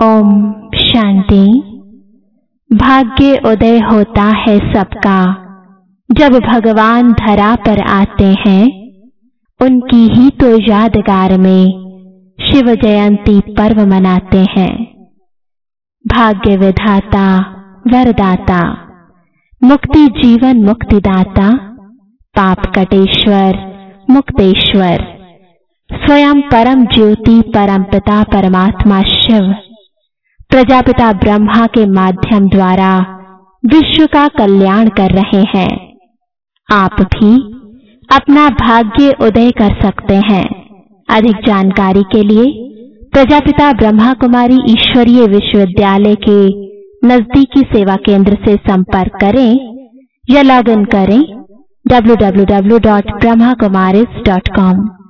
ओम शांति। भाग्य उदय होता है सबका जब भगवान धरा पर आते हैं। उनकी ही तो यादगार में शिव जयंती पर्व मनाते हैं। भाग्य विधाता वरदाता, मुक्ति जीवन मुक्तिदाता, पाप कटेश्वर मुक्तेश्वर, स्वयं परम ज्योति परम पिता परमात्मा शिव प्रजापिता ब्रह्मा के माध्यम द्वारा विश्व का कल्याण कर रहे हैं। आप भी अपना भाग्य उदय कर सकते हैं। अधिक जानकारी के लिए प्रजापिता ब्रह्मा कुमारी ईश्वरीय विश्वविद्यालय के नजदीकी सेवा केंद्र से संपर्क करें या लॉग इन करें www.brahmakumaris.com।